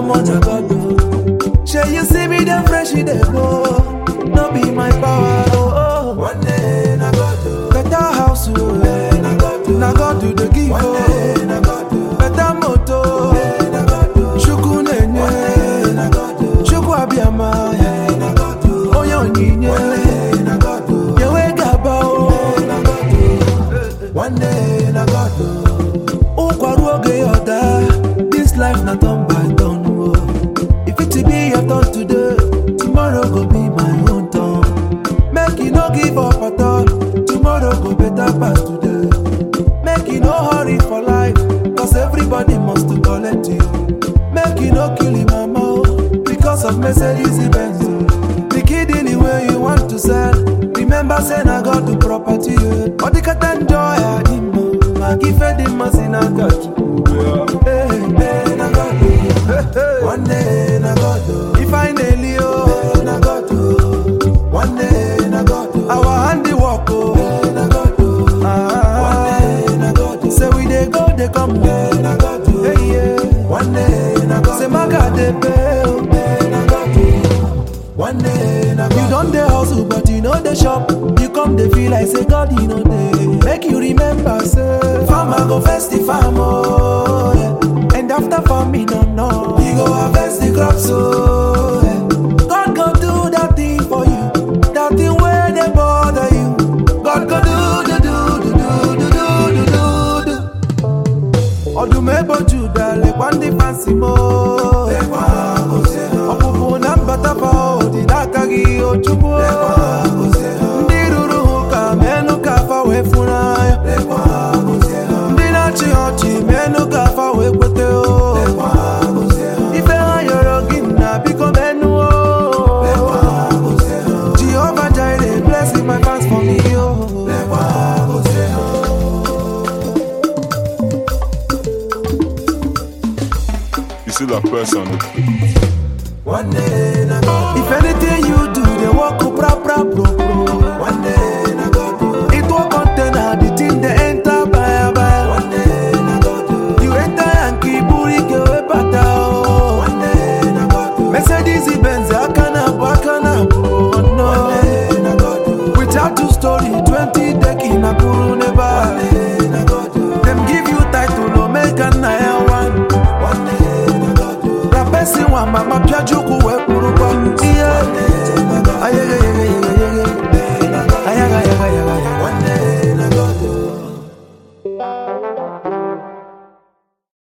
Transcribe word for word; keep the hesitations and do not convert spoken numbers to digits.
much I got do. Shall you see me them fresh in the go? No be my power. Oh, oh. One day na God do. Better house, oh. Hey, na God do. Na God do the give. One day na God do. Better moto. Hey, na God do. Shuku nenye. One day na God do. Shuku abiyama. Hey, na God do. Oyo nyinye. One day na God do. Yewe gaba o. Hey, na God do. One day na God do. Ukwaruoge yoda. This life na turn by turn. Oh. If it be your turn today, tomorrow go be my own turn. Make you no give up at all. Tomorrow go better pass today. Make you no hurry for life, cause everybody must to collect you. Make you no kill him mama because of Mercedes Benz. The kid anywhere you want to sell. Remember saying I got the property. But the cat enjoy I didn't I give her the mass in a cut. Hey, hey, na God do. One day na God do. If I nail you, Na God do. One day na God do. our handiwork, oh. Na God do. Ah, One day na God do. say we they go, they come. Na God do. Hey, yeah. One day na God Say do. my God, they pay. Oh. Na God do. One day na God You don't they hustle, but you know they shop. You come, they feel like say God, you know they make you remember. Say farmer go first the farm, oh, yeah. And after farming, no, no, you go harvest the crops, so yeah. God go do that thing for you, that thing where they bother you. God go do, do, do, do, do, do, do, do, do. Odumebo Judah, like one day fancy mo. Lekwa koseo. Opupu nambata pa odi nakagi ochubo. Lekwa koseo. Ndiruru huka menu kafa wefuna. Lekwa koseo. Ndina chi ochi menu kafa wekwete o. Lekwa koseo. Ife ayoro gina biko menu o. Lekwa koseo. Jehovah Jireh, blessing my fans for me o. Lekwa koseo. You see that person? One day